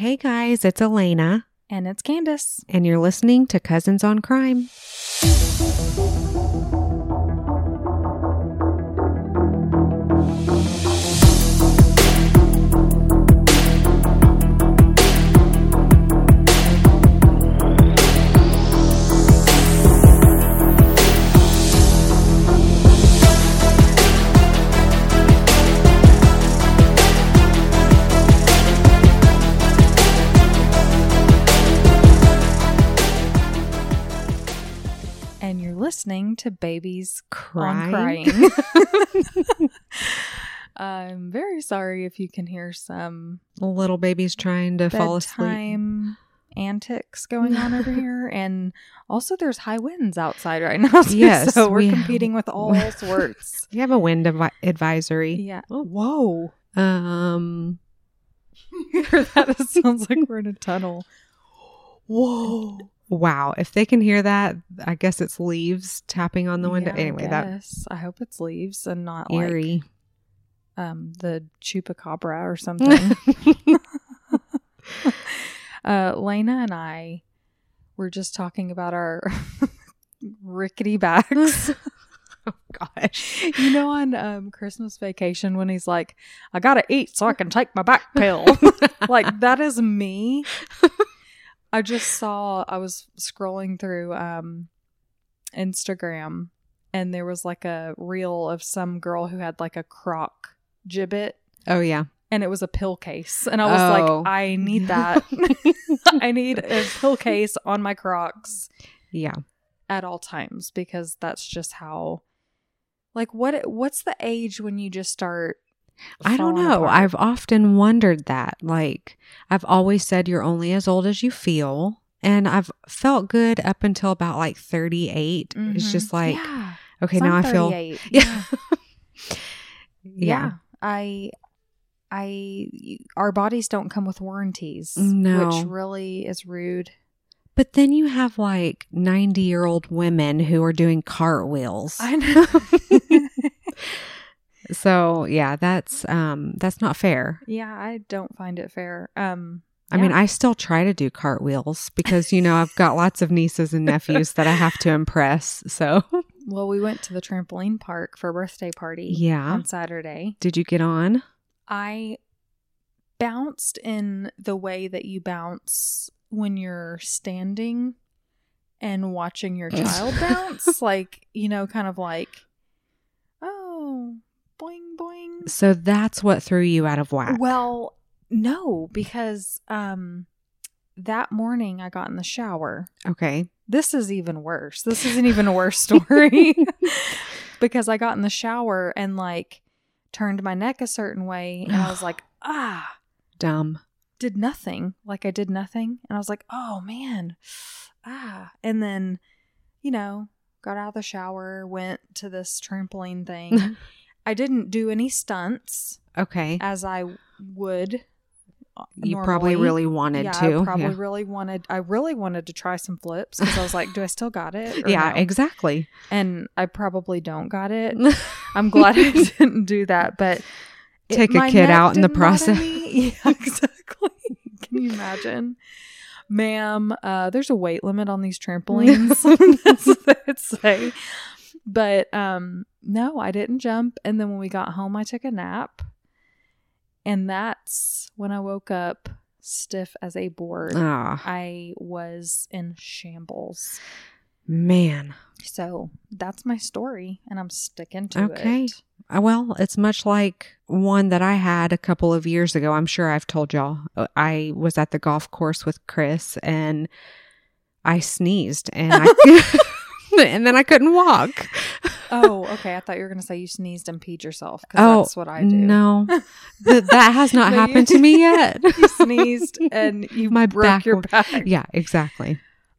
Hey guys, it's Elena. And it's Candace. And you're listening to Cousins on Crime. Listening to babies crying. I'm very sorry if you can hear some little babies trying to fall asleep. Bedtime antics going on over here, and also there's high winds outside right now. Yes, so we're competing with all sorts. We have a wind advisory. Yeah. Oh, whoa. You hear that? It sounds like we're in a tunnel. Whoa. Wow, if they can hear that, I guess it's leaves tapping on the window. Yeah, anyway, I hope it's leaves and not eerie. Like the chupacabra or something. Lena and I were just talking about our rickety backs. Oh gosh. You know, on Christmas Vacation when he's like, I gotta eat so I can take my back pill. Like, that is me. I was scrolling through Instagram, and there was like a reel of some girl who had like a croc gibbet. Oh, yeah. And it was a pill case. And I was like, I need that. I need a pill case on my Crocs. Yeah. At all times, because that's just how, like, what's the age when you just start I don't know. apart? I've often wondered that. Like, I've always said you're only as old as you feel. And I've felt good up until about like 38. Mm-hmm. It's just like, yeah. Okay, now I feel. Yeah. Yeah. Our bodies don't come with warranties. No. Which really is rude. But then you have like 90-year-old women who are doing cartwheels. I know. So yeah, that's not fair. Yeah, I don't find it fair. I mean, I still try to do cartwheels because, I've got lots of nieces and nephews that I have to impress. So, well, we went to the trampoline park for a birthday party on Saturday. Did you get on? I bounced in the way that you bounce when you're standing and watching your child bounce. Like, kind of like, oh, boing, boing. So that's what threw you out of whack. Well, no, because that morning I got in the shower. Okay. This is even worse. This is an even worse story. Because I got in the shower and like turned my neck a certain way, and I was like, dumb. Did nothing. Like, I did nothing. And I was like, oh man. And then, got out of the shower, went to this trampoline thing. I didn't do any stunts. Okay. As I would. You normally. Probably really wanted to. I really wanted to try some flips because I was like, do I still got it? Yeah, no? Exactly. And I probably don't got it. I'm glad I didn't do that, but take a kid out in the process. Yeah, exactly. Can you imagine? Ma'am, there's a weight limit on these trampolines. That's what they'd say. But no, I didn't jump. And then when we got home, I took a nap. And that's when I woke up stiff as a board. I was in shambles. Man. So that's my story, and I'm sticking to it. Okay. Well, it's much like one that I had a couple of years ago. I'm sure I've told y'all. I was at the golf course with Chris, and I sneezed, and and then I couldn't walk. Oh, okay. I thought you were going to say you sneezed and peed yourself, because that's what I do. No, that has not happened to me yet. You sneezed and you broke your back. Yeah, exactly.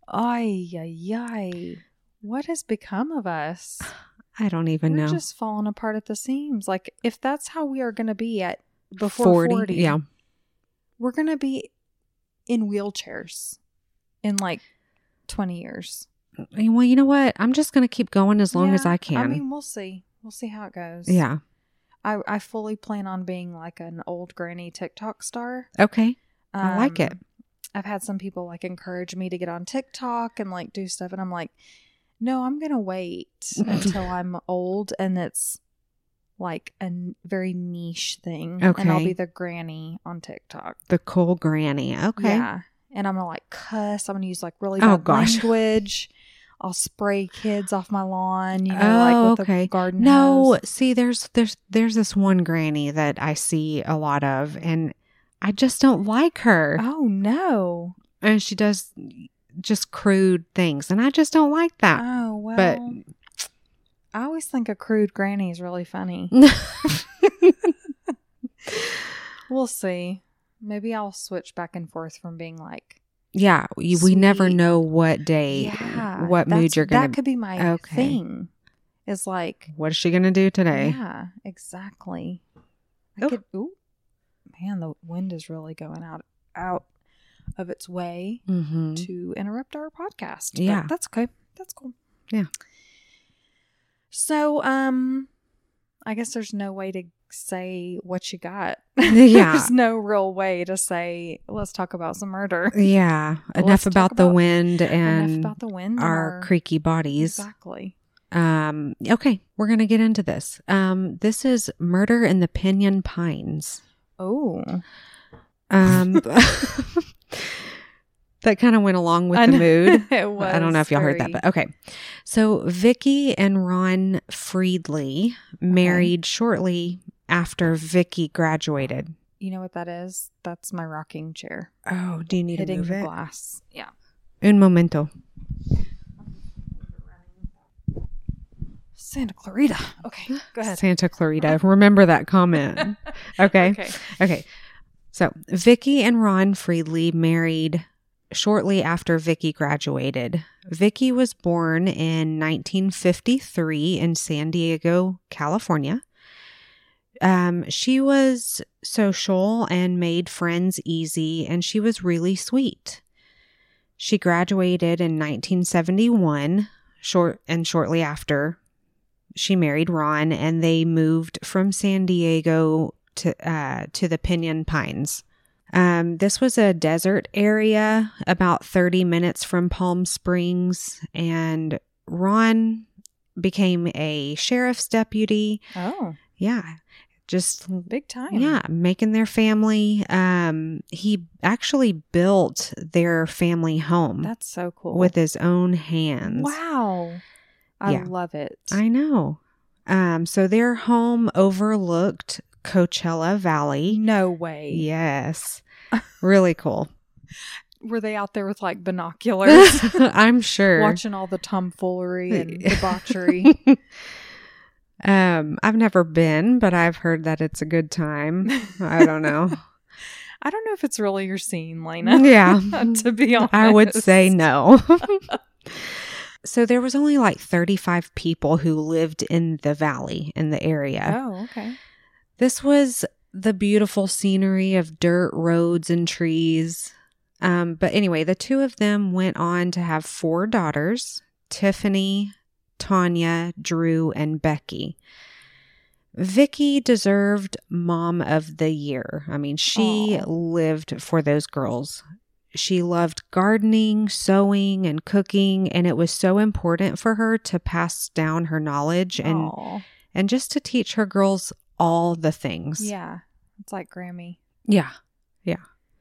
Ay. What has become of us? I don't even know. We're just falling apart at the seams. Like, if that's how we are going to be at before 40, yeah, we're going to be in wheelchairs in like 20 years. Well, you know what? I'm just going to keep going as long as I can. I mean, we'll see. We'll see how it goes. Yeah. I fully plan on being like an old granny TikTok star. Okay. I like it. I've had some people like encourage me to get on TikTok and like do stuff. And I'm like, no, I'm going to wait until I'm old and it's like a very niche thing. Okay. And I'll be the granny on TikTok. The cool granny. Okay. Yeah. And I'm going to like cuss. I'm going to use like really bad language. I'll spray kids off my lawn, like with the garden hose. See, there's this one granny that I see a lot of, and I just don't like her. Oh, no. And she does just crude things, and I just don't like that. Oh, well. But I always think a crude granny is really funny. We'll see. Maybe I'll switch back and forth from being like, yeah, we never know what day, what mood you're going to. That could be my thing. Is like, what is she going to do today? Yeah, exactly. Man, the wind is really going out of its way to interrupt our podcast. Yeah, but that's okay. That's cool. Yeah. So, I guess there's no way to say what you got. Yeah. There's no real way to say, let's talk about some murder. Yeah. Enough about the wind and our creaky bodies. Exactly. Okay. We're going to get into this. This is Murder in the Pinyon Pines. Oh. That kind of went along with the mood. It was. I don't know if y'all heard that, but okay. So Vicky and Ron Friedley married shortly after Vicky graduated. You know what that is? That's my rocking chair. Oh, do you need to move hitting it? the glass. Yeah. Un momento. Santa Clarita. Okay, go ahead. Santa Clarita. Remember that comment. Okay. Okay. So Vicky and Ron Friedley married shortly after Vicky graduated. Vicky was born in 1953 in San Diego, California. She was social and made friends easy, and she was really sweet. She graduated in 1971, shortly after she married Ron, and they moved from San Diego to the Pinyon Pines. This was a desert area about 30 minutes from Palm Springs, and Ron became a sheriff's deputy. Oh. Yeah. Just big time. Yeah. Making their family. He actually built their family home. That's so cool. With his own hands. Wow. I love it. I know. So their home overlooked Coachella Valley. No way. Yes. Really cool. Were they out there with like binoculars? I'm sure. Watching all the tomfoolery and debauchery. I've never been, but I've heard that it's a good time. I don't know. I don't know if it's really your scene, Lena. Yeah. To be honest. I would say no. So there was only like 35 people who lived in the valley, in the area. Oh, okay. This was the beautiful scenery of dirt roads and trees. But anyway, the two of them went on to have 4 daughters, Tiffany, Tanya, Drew, and Becky. Vicky deserved Mom of the Year. I mean, she lived for those girls. She loved gardening, sewing, and cooking, and it was so important for her to pass down her knowledge and just to teach her girls all the things. Yeah. It's like Grammy. Yeah. Yeah.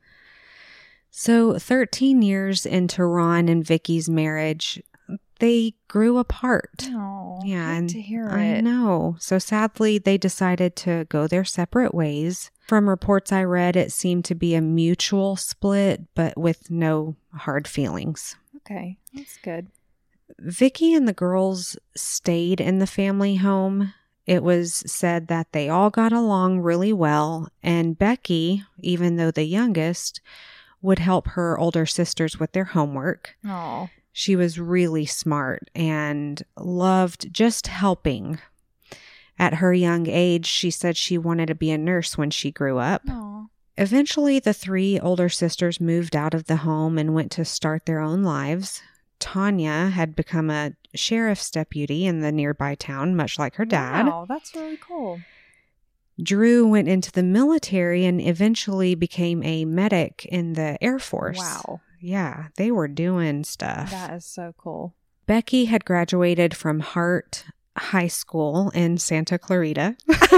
So 13 years into Ron and Vicky's marriage, they grew apart. Oh, yeah, and to hear it. I know. So sadly, they decided to go their separate ways. From reports I read, it seemed to be a mutual split, but with no hard feelings. Okay, that's good. Vicky and the girls stayed in the family home. It was said that they all got along really well, and Becky, even though the youngest, would help her older sisters with their homework. Oh. She was really smart and loved just helping. At her young age, she said she wanted to be a nurse when she grew up. Aww. Eventually, the 3 older sisters moved out of the home and went to start their own lives. Tanya had become a sheriff's deputy in the nearby town, much like her dad. Wow, that's really cool. Drew went into the military and eventually became a medic in the Air Force. Wow. Yeah, they were doing stuff. That is so cool. Becky had graduated from Hart High School in Santa Clarita.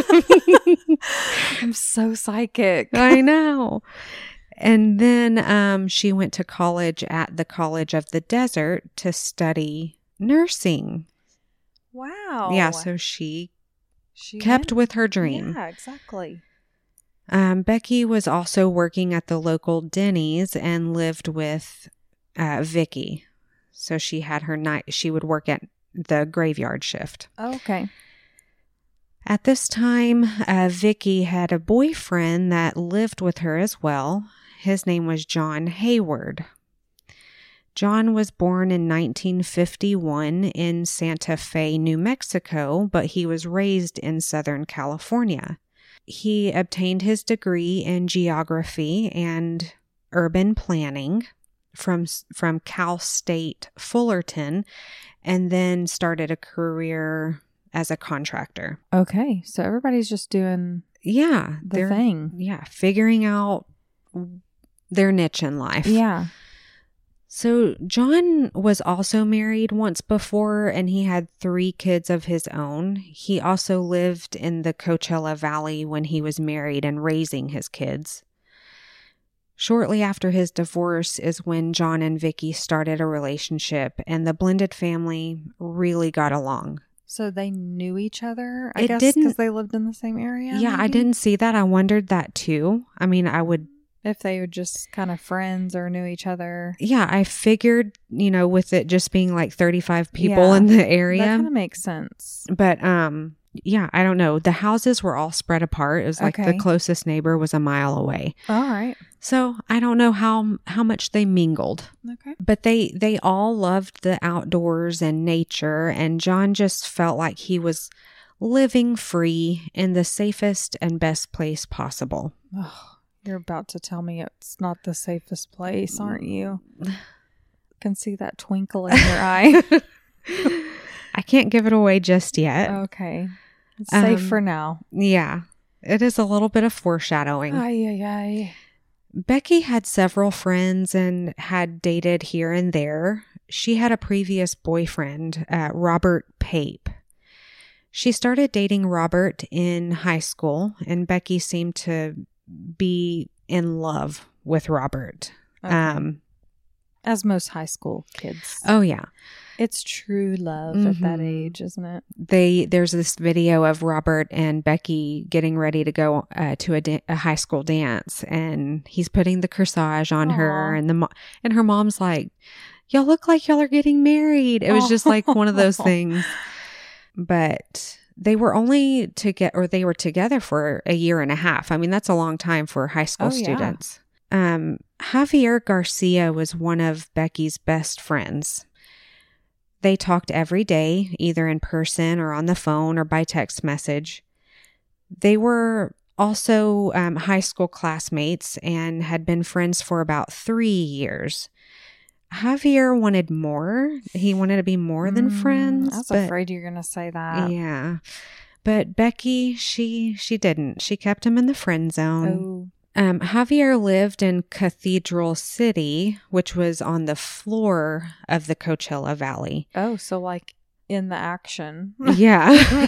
I'm so psychic. I know. And then she went to college at the College of the Desert to study nursing. Wow. Yeah, so she went- kept with her dream. Yeah, exactly. Becky was also working at the local Denny's and lived with Vicky. So she had her night. She would work at the graveyard shift. Okay. At this time, Vicky had a boyfriend that lived with her as well. His name was John Hayward. John was born in 1951 in Santa Fe, New Mexico, but he was raised in Southern California. He obtained his degree in geography and urban planning from Cal State Fullerton, and then started a career as a contractor. Okay. So everybody's just doing Yeah, the thing. Yeah, figuring out their niche in life. Yeah. So John was also married once before, and he had 3 kids of his own. He also lived in the Coachella Valley when he was married and raising his kids. Shortly after his divorce is when John and Vicky started a relationship, and the blended family really got along. So they knew each other, I It guess, didn't- because they lived in the same area? Yeah, I maybe? didn't see that. I wondered that too. I mean, I would... If they were just kind of friends or knew each other. Yeah, I figured, with it just being like 35 people Yeah, in the That area. kind of makes sense. But, yeah, I don't know. The houses were all spread apart. It was like Okay. the closest neighbor was a mile away. All right. So I don't know how much they mingled. Okay. But they all loved the outdoors and nature. And John just felt like he was living free in the safest and best place possible. Oh, you're about to tell me it's not the safest place, aren't you? Can see that twinkle in your eye. I can't give it away just yet. Okay. It's safe Um, for now. Yeah, it is a little bit of foreshadowing. Ay, ay, ay. Becky had several friends and had dated here and there. She had a previous boyfriend, Robert Pape. She started dating Robert in high school, and Becky seemed to be in love with Robert. Okay. As most high school kids. Oh, yeah. It's true love at that Mhm. age, isn't it? There's this video of Robert and Becky getting ready to go to a high school dance, and he's putting the corsage on her, Aw. and her mom's like, "Y'all look like y'all are getting married." It was just like one of those things. But they were they were together for a year and a half. I mean, that's a long time for high school Oh, yeah. students. Javier Garcia was one of Becky's best friends. They talked every day, either in person or on the phone or by text message. They were also high school classmates and had been friends for about 3 years. Javier wanted more. He wanted to be more than friends. I was but- afraid you were going to say that. Yeah. But Becky, she didn't. She kept him in the friend zone. Oh. Javier lived in Cathedral City, which was on the floor of the Coachella Valley. Oh, so like in the action. Yeah.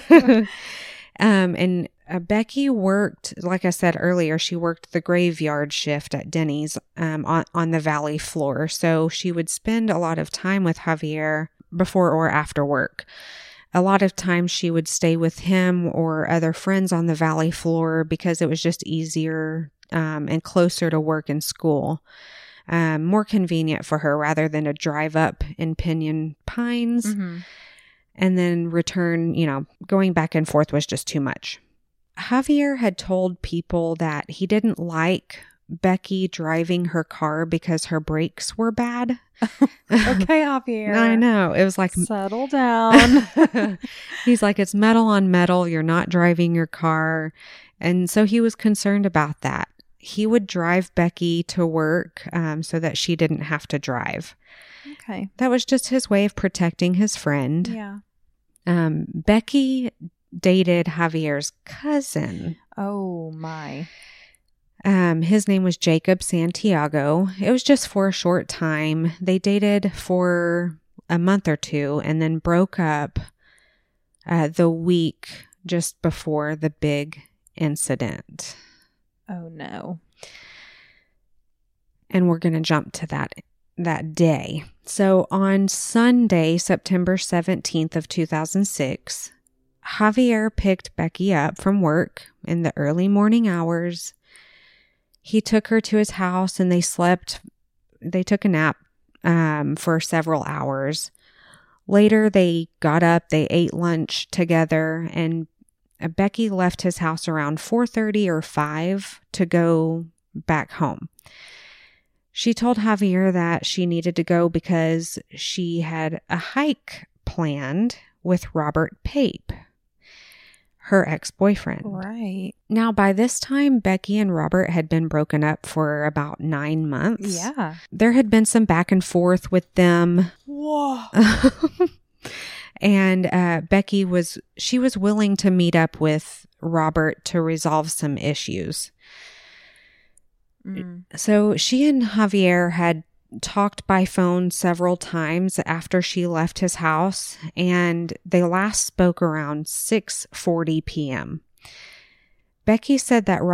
And Becky worked, like I said earlier, she worked the graveyard shift at Denny's on the valley floor. So she would spend a lot of time with Javier before or after work. A lot of times she would stay with him or other friends on the valley floor because it was just easier and closer to work and school. More convenient for her rather than to drive up in Pinyon Pines Mm-hmm. and then return, going back and forth was just too much. Javier had told people that he didn't like Becky driving her car because her brakes were bad. Okay, Javier. I know. It was like, Settle down. he's like, it's metal on metal. You're not driving your car. And so he was concerned about that. He would drive Becky to work so that she didn't have to drive. Okay. That was just his way of protecting his friend. Yeah. Becky dated Javier's cousin. Oh, my. His name was Jacob Santiago. It was just for a short time. They dated for a month or two and then broke up the week just before the big incident. Oh, no. And we're going to jump to that day. So on Sunday, September 17th of 2006, Javier picked Becky up from work in the early morning hours. He took her to his house and they took a nap for several hours. Later, they got up, they ate lunch together, and Becky left his house around 4:30 or 5 to go back home. She told Javier that she needed to go because she had a hike planned with Robert Pape, her ex-boyfriend. Right. Now, by this time, Becky and Robert had been broken up for about 9 months. Yeah. There had been some back and forth with them. Whoa. And Becky was willing to meet up with Robert to resolve some issues. So she and Javier had talked by phone several times after she left his house, and they last spoke around 6:40 p.m. Becky said that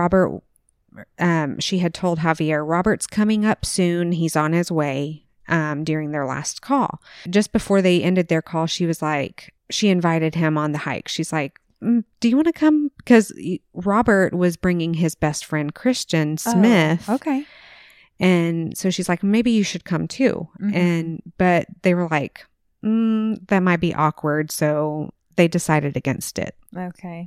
she had told Javier, Robert's coming up soon. He's on his way, during their last call. Just before they ended their call, she invited him on the hike. She's like, do you want to come? Because Robert was bringing his best friend, Christian Smith. Oh, okay. And so she's like, maybe you should come too. But they were like, that might be awkward. So they decided against it. Okay.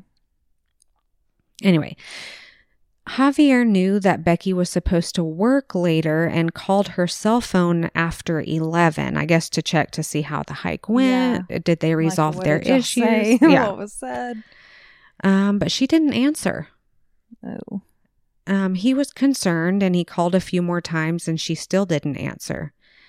Anyway, Javier knew that Becky was supposed to work later and called her cell phone after 11, I guess, to check to see how the hike went. Yeah. Did they resolve their issues? Yeah. What was said? But she didn't answer. Oh. He was concerned and he called a few more times and she still didn't answer.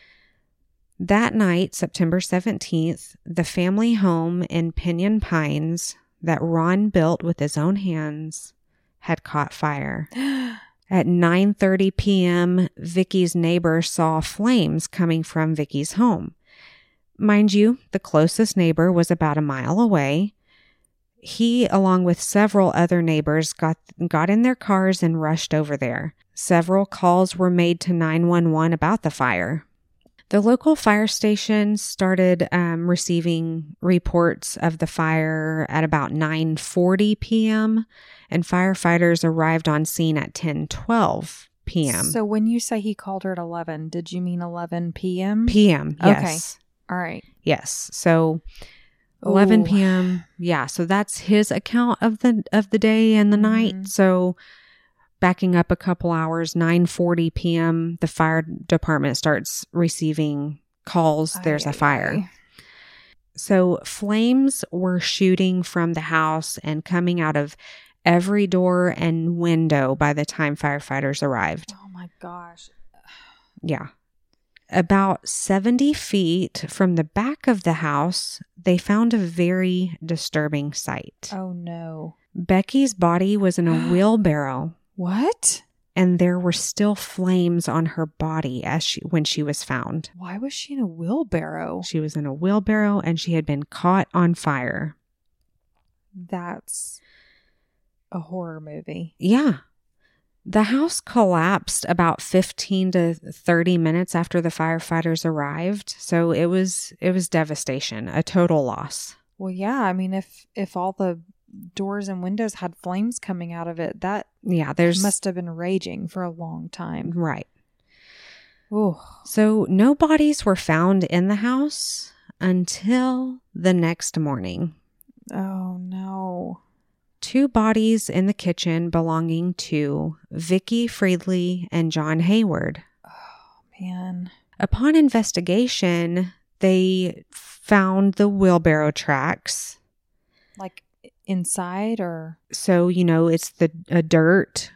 That night, September 17th, the family home in Pinyon Pines that Ron built with his own hands had caught fire. At 9:30 p.m., Vicky's neighbor saw flames coming from Vicky's home. Mind you, the closest neighbor was about a mile away. He, along with several other neighbors, got in their cars and rushed over there. Several calls were made to 911 about the fire. The local fire station started receiving reports of the fire at about 9:40 p.m., and firefighters arrived on scene at 10:12 p.m. So when you say he called her at 11, did you mean 11 p.m.? p.m., yes. Okay. All right. Yes. So 11 p.m. Yeah. So that's his account of the day and the night. So backing up a couple hours, 9:40 p.m., the fire department starts receiving calls. There's a fire. So flames were shooting from the house and coming out of every door and window by the time firefighters arrived. Oh my gosh. Yeah. About 70 feet from the back of the house, they found a very disturbing sight. Oh no. Becky's body was in a wheelbarrow. What? And there were still flames on her body when she was found. Why was she in a wheelbarrow? She was in a wheelbarrow and she had been caught on fire. That's a horror movie. Yeah. The house collapsed about 15 to 30 minutes after the firefighters arrived. So it was devastation, a total loss. Well, yeah. I mean, if all the doors and windows had flames coming out of it, that must have been raging for a long time. Right. Oh. So no bodies were found in the house until the next morning. Oh, no. 2 bodies in the kitchen belonging to Vicky Friedley and John Hayward. Oh, man. Upon investigation, they found the wheelbarrow tracks. Like inside or? So, it's the dirt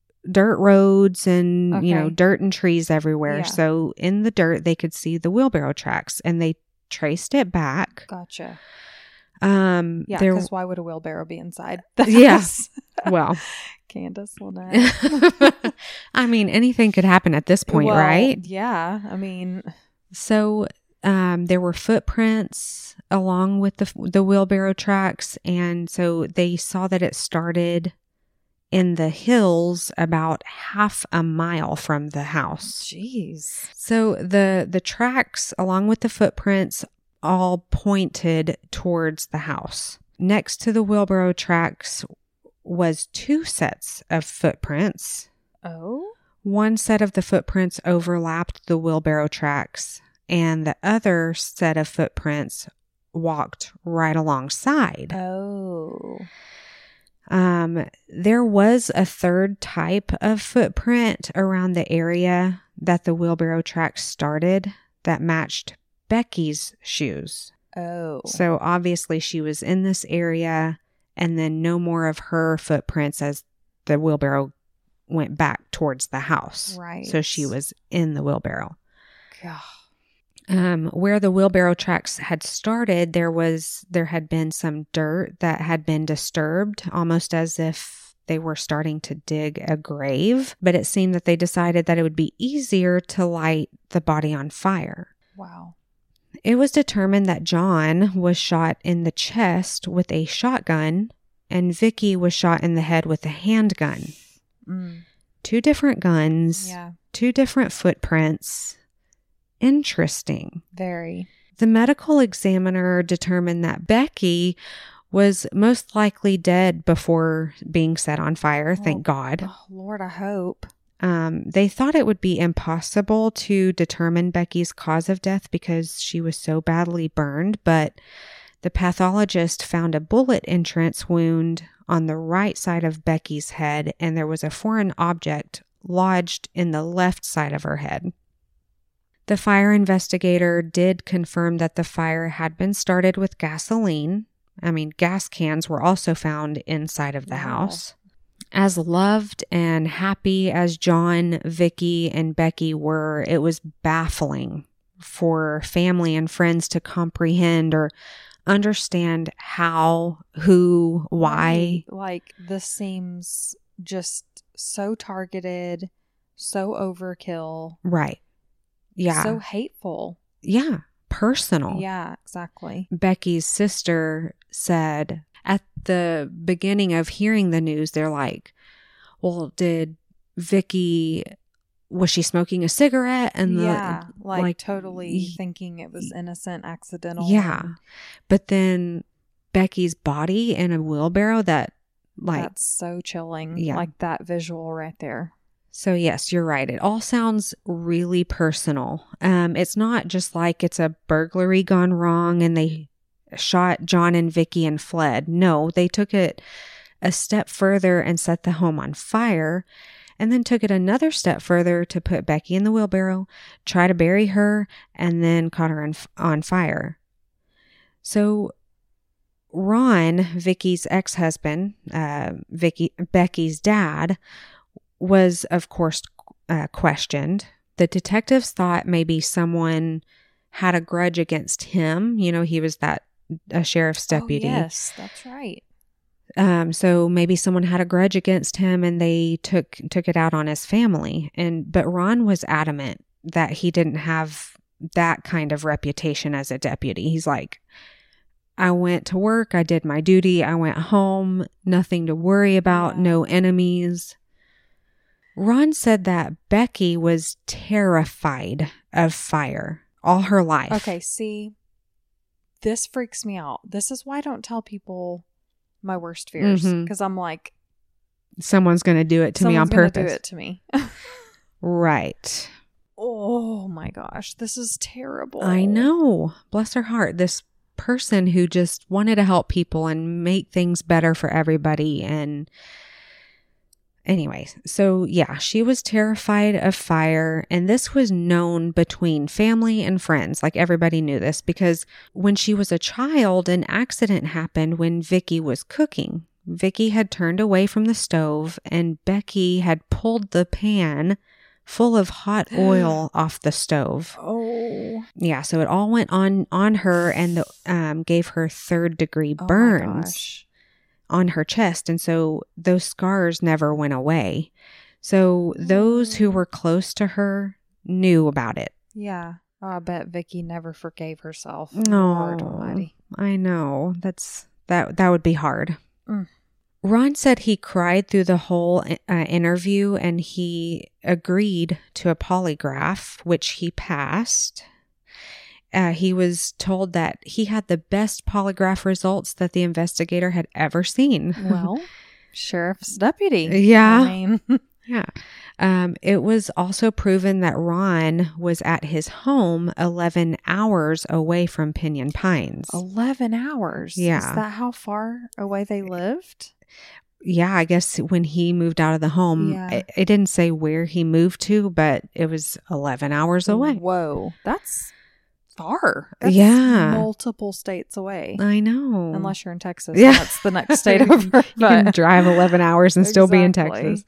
roads and, dirt and trees everywhere. Yeah. So in the dirt, they could see the wheelbarrow tracks and they traced it back. Gotcha. Yeah, there, because why would a wheelbarrow be inside? Yes. Well, Candace Lynette. I mean, anything could happen at this point, Well, right? Yeah. I mean, So, there were footprints along with the wheelbarrow tracks. And so they saw that it started in the hills about half a mile from the house. jeez. So the tracks along with the footprints all pointed towards the house. Next to the wheelbarrow tracks was 2 sets of footprints. Oh? One set of the footprints overlapped the wheelbarrow tracks, and the other set of footprints walked right alongside. Oh. There was a third type of footprint around the area that the wheelbarrow tracks started that matched Becky's shoes. Oh. So obviously she was in this area, and then no more of her footprints as the wheelbarrow went back towards the house. Right. So she was in the wheelbarrow. God. Where the wheelbarrow tracks had started, there had been some dirt that had been disturbed, almost as if they were starting to dig a grave. But it seemed that they decided that it would be easier to light the body on fire. Wow. It was determined that John was shot in the chest with a shotgun, and Vicky was shot in the head with a handgun. 2 different guns, Yeah. 2 different footprints. Interesting. Very. The medical examiner determined that Becky was most likely dead before being set on fire, thank God. Oh, Lord, I hope. They thought it would be impossible to determine Becky's cause of death because she was so badly burned, but the pathologist found a bullet entrance wound on the right side of Becky's head, and there was a foreign object lodged in the left side of her head. The fire investigator did confirm that the fire had been started with gasoline. I mean, gas cans were also found inside of the house. As loved and happy as John, Vicky, and Becky were, it was baffling for family and friends to comprehend or understand how, who, why. Like, this seems just so targeted, so overkill. Right. Yeah. So hateful. Yeah. Personal. Yeah, exactly. Becky's sister said at the beginning of hearing the news, they're like, well, was she smoking a cigarette? And like totally thinking it was innocent, accidental. Yeah. But then Becky's body in a wheelbarrow, that's so chilling. Yeah. Like that visual right there. So yes, you're right. It all sounds really personal. It's not just like it's a burglary gone wrong and they shot John and Vicky and fled. No, they took it a step further and set the home on fire, and then took it another step further to put Becky in the wheelbarrow, try to bury her, and then caught her on fire. So Ron, Vicky's ex-husband, Becky's dad, was, of course, questioned. The detectives thought maybe someone had a grudge against him. You know, he was a sheriff's deputy. Oh, yes, that's right. So maybe someone had a grudge against him and they took it out on his family. But Ron was adamant that he didn't have that kind of reputation as a deputy. He's like, I went to work, I did my duty, I went home, nothing to worry about, no enemies. Ron said that Becky was terrified of fire all her life. Okay, see, this freaks me out. This is why I don't tell people my worst fears, because I'm like, someone's going to do it to me on purpose. Do it to me. Right. Oh my gosh, this is terrible. I know. Bless her heart. This person who just wanted to help people and make things better for everybody. And anyway, so yeah, she was terrified of fire, and this was known between family and friends. Like, everybody knew this because when she was a child, an accident happened when Vicky was cooking. Vicky had turned away from the stove and Becky had pulled the pan full of hot oil off the stove. Oh. Yeah, so it all went on her and gave her 3rd-degree burns on her chest. And so those scars never went away. So those who were close to her knew about it. Yeah. Oh, I bet Vicky never forgave herself. No, Lord Almighty. I know. That would be hard. Mm. Ron said he cried through the whole interview, and he agreed to a polygraph, which he passed. He was told that he had the best polygraph results that the investigator had ever seen. Well, sheriff's deputy. Yeah. I mean. Yeah. It was also proven that Ron was at his home 11 hours away from Pinyon Pines. 11 hours? Yeah. Is that how far away they lived? Yeah, I guess when he moved out of the home, it didn't say where he moved to, but it was 11 hours away. Whoa. That's far. That's multiple states away. I know. Unless you're in Texas. Yeah. That's the next state over. You can drive 11 hours and still be in Texas.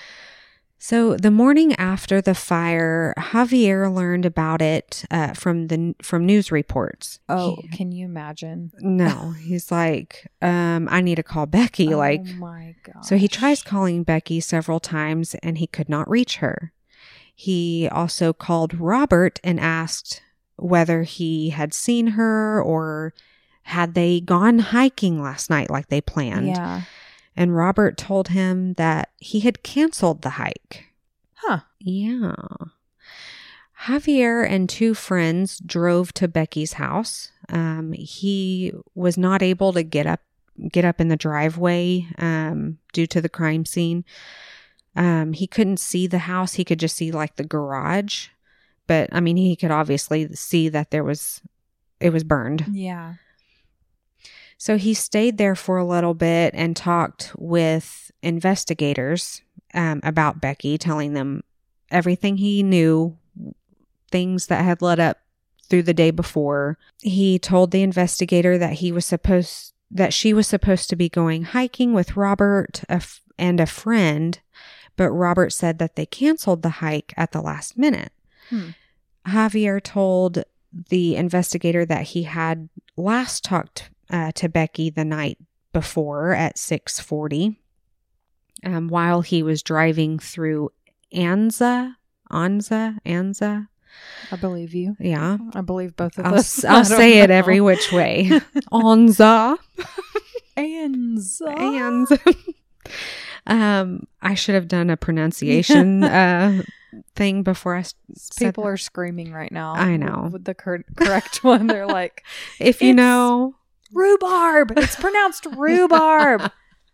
So the morning after the fire, Javier learned about it from news reports. Oh, can you imagine? No, he's like, I need to call Becky. Oh like, my gosh. So he tries calling Becky several times and he could not reach her. He also called Robert and asked whether he had seen her or had they gone hiking last night like they planned. Yeah. And Robert told him that he had canceled the hike. Huh. Yeah. Javier and 2 friends drove to Becky's house. He was not able to get up in the driveway due to the crime scene. He couldn't see the house. He could just see like the garage. But I mean, he could obviously see that it was burned. Yeah. So he stayed there for a little bit and talked with investigators about Becky, telling them everything he knew, things that had led up through the day before. He told the investigator that she was supposed to be going hiking with Robert and a friend, but Robert said that they canceled the hike at the last minute. Javier told the investigator that he had last talked to Becky the night before at 6:40 while he was driving through Anza. I believe you. Yeah. I believe both of us. I'll say it every which way. Anza. Anza. I should have done a pronunciation thing before I said People are screaming right now. I know. With the correct one. They're like, if you know. Rhubarb. It's pronounced rhubarb.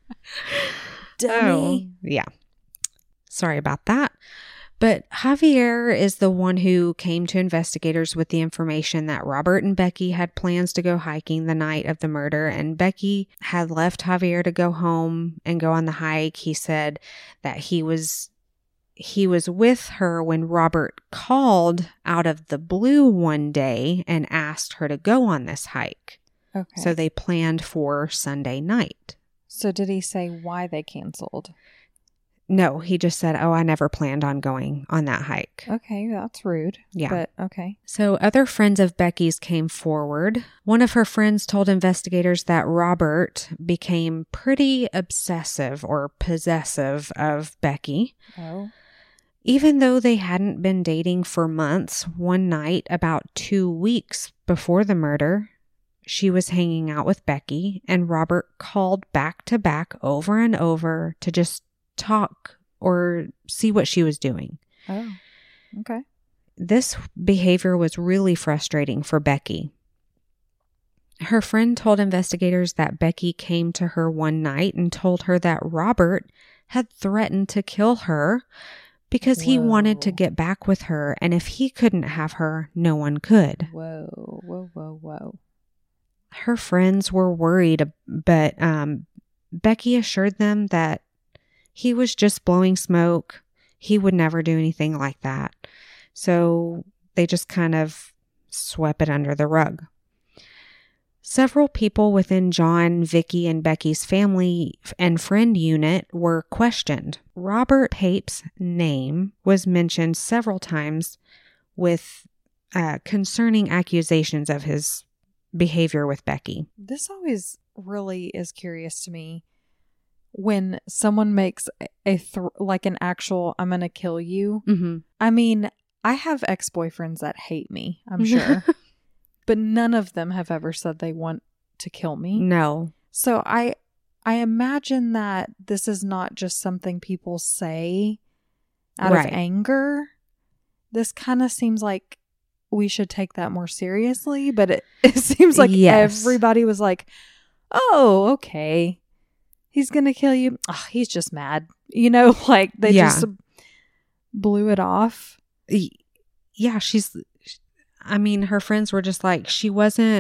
Dummy. Oh, yeah. Sorry about that. But Javier is the one who came to investigators with the information that Robert and Becky had plans to go hiking the night of the murder, and Becky had left Javier to go home and go on the hike. He said that he was with her when Robert called out of the blue one day and asked her to go on this hike. Okay. So they planned for Sunday night. So did he say why they canceled? No, he just said, I never planned on going on that hike. Okay, that's rude. Yeah. But okay. So other friends of Becky's came forward. One of her friends told investigators that Robert became pretty obsessive or possessive of Becky. Oh. Even though they hadn't been dating for months, one night about 2 weeks before the murder, she was hanging out with Becky, and Robert called back to back over and over to just talk or see what she was doing. Oh, okay. This behavior was really frustrating for Becky. Her friend told investigators that Becky came to her one night and told her that Robert had threatened to kill her because he wanted to get back with her, and if he couldn't have her, no one could. Whoa. Her friends were worried, but Becky assured them that he was just blowing smoke. He would never do anything like that. So they just kind of swept it under the rug. Several people within John, Vicky, and Becky's family and friend unit were questioned. Robert Pape's name was mentioned several times with concerning accusations of his behavior with Becky. This always really is curious to me when someone makes like an actual, I'm going to kill you. Mm-hmm. I mean, I have ex-boyfriends that hate me, I'm sure. But none of them have ever said they want to kill me. No. So I imagine that this is not just something people say out of anger. This kind of seems like we should take that more seriously. But it seems like everybody was like, oh, okay. He's going to kill you. Oh, he's just mad. You know, like they just blew it off. Yeah, her friends were just like, she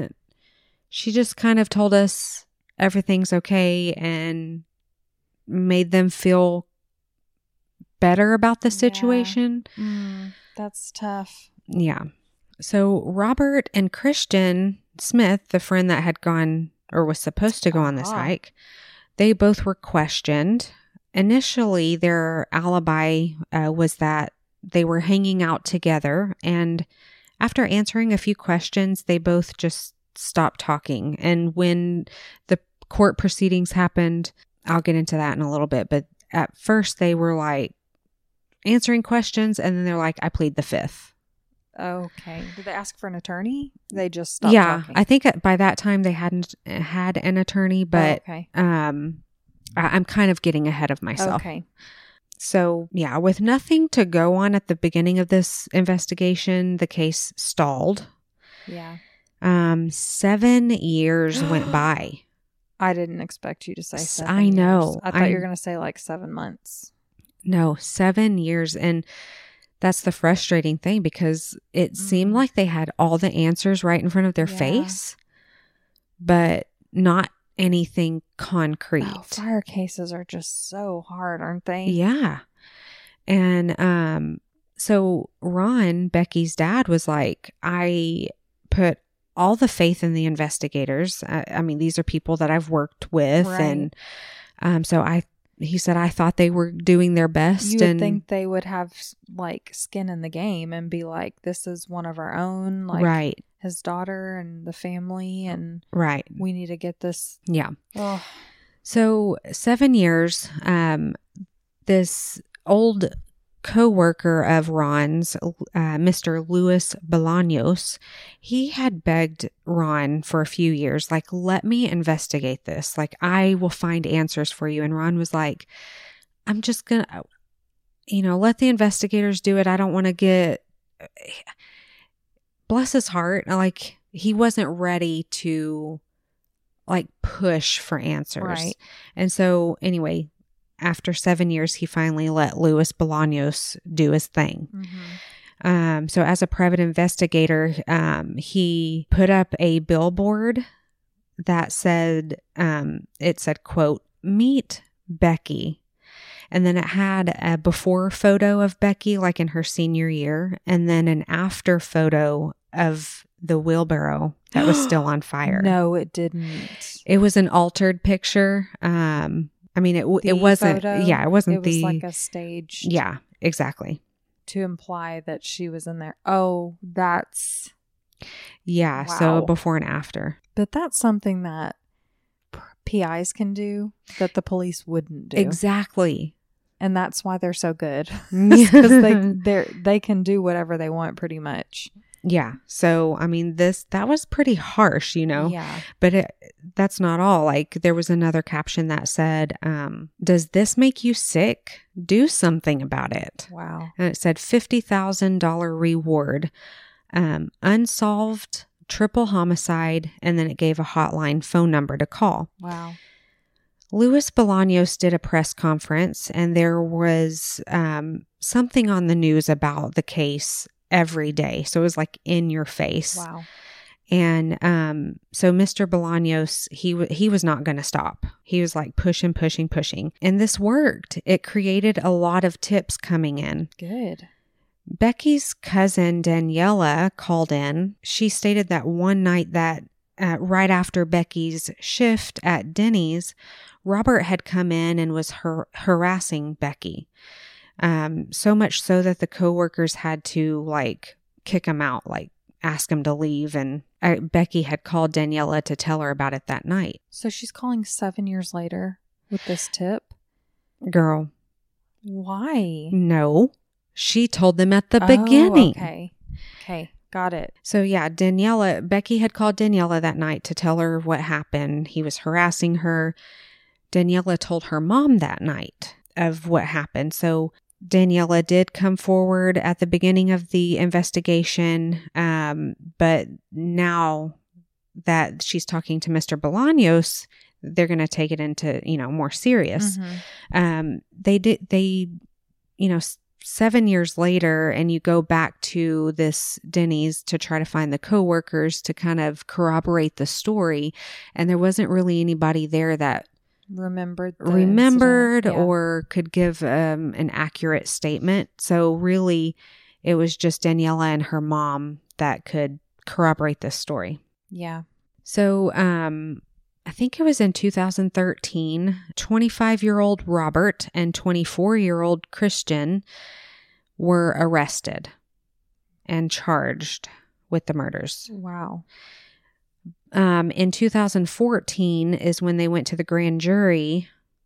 just kind of told us everything's okay and made them feel better about the situation. That's tough. Yeah. So Robert and Christian Smith, the friend that had gone or was supposed to go on this hike, they both were questioned. Initially, their alibi was that they were hanging out together, and after answering a few questions, they both just stopped talking. And when the court proceedings happened, I'll get into that in a little bit, but at first they were like answering questions, and then they're like, I plead the fifth. Okay. Did they ask for an attorney? They just stopped talking? I think by that time they hadn't had an attorney, but I'm kind of getting ahead of myself. Okay. So, yeah, with nothing to go on at the beginning of this investigation, the case stalled. Yeah. 7 years went by. I didn't expect you to say 7 I know. years. I thought you were going to say like 7 months. No, 7 years. And that's the frustrating thing, because it seemed like they had all the answers right in front of their face, but not anything concrete. Oh, fire cases are just so hard, aren't they? Yeah. And so Ron, Becky's dad, was like, I put all the faith in the investigators. I mean, these are people that I've worked with. Right. And so he said, I thought they were doing their best. You would think they would have like skin in the game and be like, this is one of our own, like his daughter and the family, and we need to get this. Yeah. Oh. So 7 years, this old co-worker of Ron's, Mr. Louis Bolaños, he had begged Ron for a few years, like, let me investigate this. Like, I will find answers for you. And Ron was like, I'm just going to, let the investigators do it. I don't want to get, bless his heart. Like, he wasn't ready to like push for answers. Right. And so anyway, after 7 years, he finally let Louis Bolaños do his thing. Mm-hmm. So as a private investigator, he put up a billboard that said, quote, meet Becky. And then it had a before photo of Becky, like in her senior year, and then an after photo of the wheelbarrow that was still on fire. No, it didn't. It was an altered picture. I mean, it wasn't, photo, it wasn't it was like a stage. Yeah, exactly. To imply that she was in there. Oh, that's. Yeah. Wow. So before and after. But that's something that PIs can do that the police wouldn't do. Exactly. And that's why they're so good. Because they can do whatever they want pretty much. Yeah. So, I mean, that was pretty harsh, Yeah. But that's not all. Like, there was another caption that said, does this make you sick? Do something about it. Wow. And it said $50,000 reward, unsolved triple homicide. And then it gave a hotline phone number to call. Wow. Louis Bolaños did a press conference, and there was something on the news about the case every day. So it was like in your face. Wow. And so Mr. Bolaños, he was not going to stop. He was like pushing. And this worked. It created a lot of tips coming in. Good. Becky's cousin, Daniela, called in. She stated that one night that right after Becky's shift at Denny's, Robert had come in and was harassing Becky. So much so that the coworkers had to like kick him out, like ask him to leave. And Becky had called Daniela to tell her about it that night. So she's calling 7 years later with this tip? Girl. Why? No. She told them at the beginning. Okay. Got it. So yeah, Becky had called Daniela that night to tell her what happened. He was harassing her. Daniela told her mom that night of what happened. So Daniela did come forward at the beginning of the investigation. But now that she's talking to Mr. Bolaños, they're going to take it into, more serious. They 7 years later, and you go back to this Denny's to try to find the coworkers to kind of corroborate the story. And there wasn't really anybody there that remembered or could give an accurate statement. So really it was just Daniela and her mom that could corroborate this story. Yeah. So, I think it was in 2013, 25-year-old Robert and 24-year-old Christian were arrested and charged with the murders. Wow. In 2014 is when they went to the grand jury,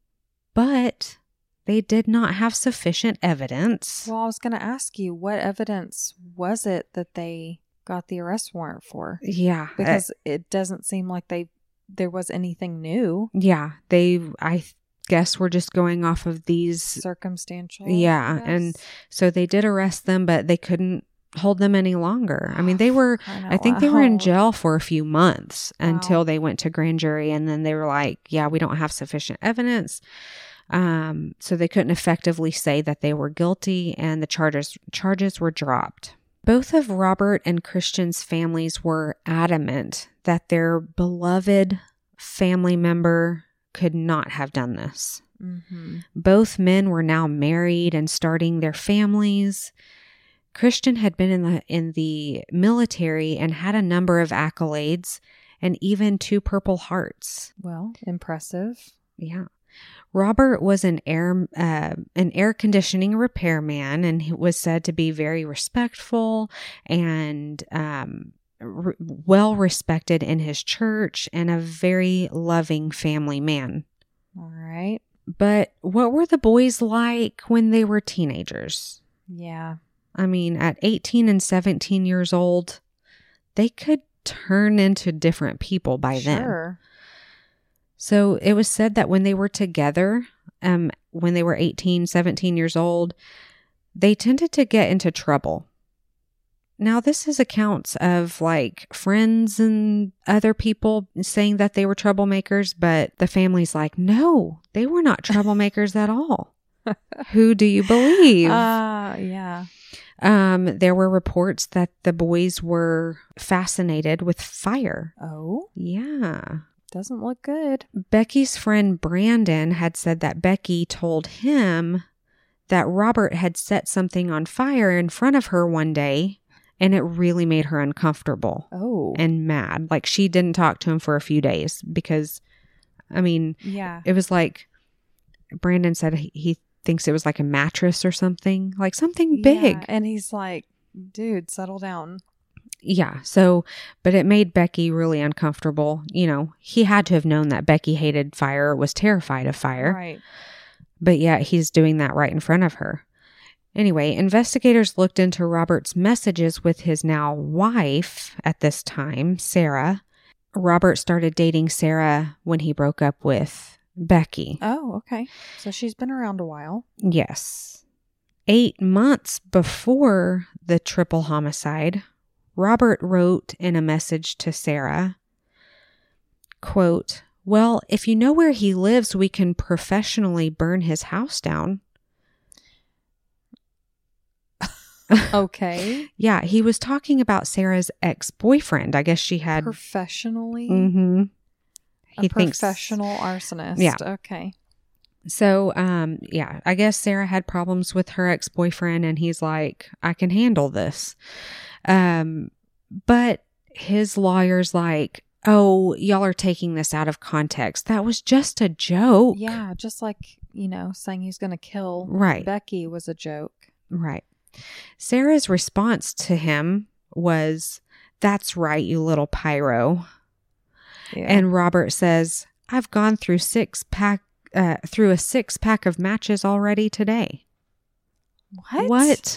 but they did not have sufficient evidence. Well, I was going to ask you, what evidence was it that they got the arrest warrant for? Yeah. Because it doesn't seem like there was anything new. Yeah. I guess we're just going off of these circumstantial. Yeah. And so they did arrest them, but they couldn't hold them any longer. I mean, I think they were in jail for a few months until they went to grand jury. And then they were like, yeah, we don't have sufficient evidence. So they couldn't effectively say that they were guilty, and the charges were dropped. Both of Robert and Christian's families were adamant that their beloved family member could not have done this. Mm-hmm. Both men were now married and starting their families. Christian had been in the military and had a number of accolades and even 2 Purple Hearts. Well, impressive. Yeah. Robert was an air conditioning repairman, and he was said to be very respectful and well respected in his church, and a very loving family man. All right. But what were the boys like when they were teenagers? Yeah. I mean, at 18 and 17 years old, they could turn into different people by then. Sure. So it was said that when they were together, when they were 18, 17 years old, they tended to get into trouble. Now, this is accounts of like friends and other people saying that they were troublemakers, but the family's like, no, they were not troublemakers at all. Who do you believe? Yeah. There were reports that the boys were fascinated with fire. Oh? Yeah. Doesn't look good. Becky's friend Brandon had said that Becky told him that Robert had set something on fire in front of her one day, and it really made her uncomfortable. Oh. And mad. Like, she didn't talk to him for a few days because, I mean, yeah, it was like Brandon said he thinks it was like a mattress or something, like something big. Yeah, and he's like, dude, settle down. Yeah. So, but it made Becky really uncomfortable. You know, he had to have known that Becky hated fire, was terrified of fire. Right. But yet he's doing that right in front of her. Anyway, investigators looked into Robert's messages with his now wife at this time, Sarah. Robert started dating Sarah when he broke up with Becky. Oh, okay. So she's been around a while. Yes. 8 months before the triple homicide, Robert wrote in a message to Sarah, quote, "Well, if you know where he lives, we can professionally burn his house down." Okay. Yeah, he was talking about Sarah's ex-boyfriend. I guess she had... Professionally? Mm-hmm. He thinks professional arsonist. Yeah. Okay. So, yeah, I guess Sarah had problems with her ex-boyfriend, and he's like, I can handle this. But his lawyer's like, oh, y'all are taking this out of context. That was just a joke. Yeah, just like, saying he's going to kill Right. Becky was a joke. Right. Sarah's response to him was, "That's right, you little pyro." Yeah. And Robert says, "I've gone through a 6-pack of matches already today." What?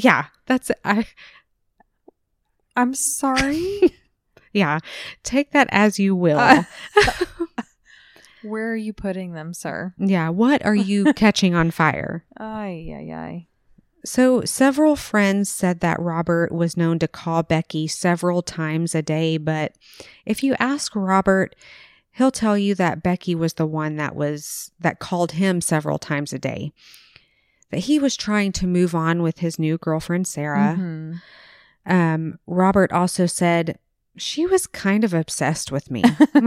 I'm sorry. Yeah, take that as you will. Where are you putting them, sir? Yeah, what are you catching on fire? Ay. So several friends said that Robert was known to call Becky several times a day, but if you ask Robert, he'll tell you that Becky was the one that called him several times a day. That he was trying to move on with his new girlfriend, Sarah. Mm-hmm. Robert also said, "She was kind of obsessed with me."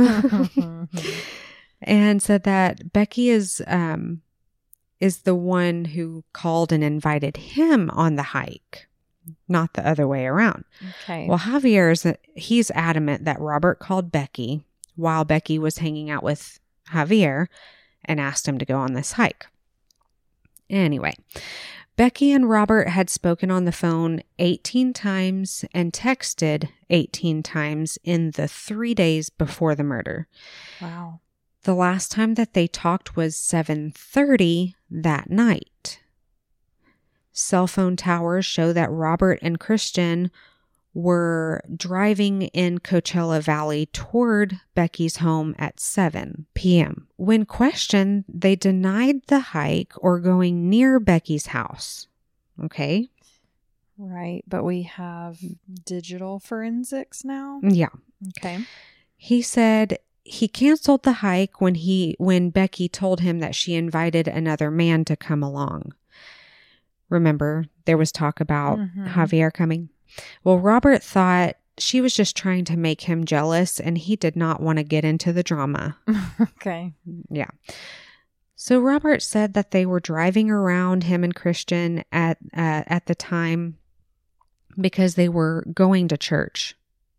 And said that Becky is the one who called and invited him on the hike, not the other way around. Okay. Well, Javier he's adamant that Robert called Becky while Becky was hanging out with Javier and asked him to go on this hike. Anyway, Becky and Robert had spoken on the phone 18 times and texted 18 times in the 3 days before the murder. Wow. The last time that they talked was 7:30 that night. Cell phone towers show that Robert and Christian were driving in Coachella Valley toward Becky's home at 7 p.m. When questioned, they denied the hike or going near Becky's house. Okay? Right, but we have digital forensics now? Yeah. Okay. He said he canceled the hike when Becky told him that she invited another man to come along. Remember, there was talk about Javier coming. Well, Robert thought she was just trying to make him jealous, and he did not want to get into the drama. Okay. Yeah. So Robert said that they were driving around, him and Christian, at the time because they were going to church.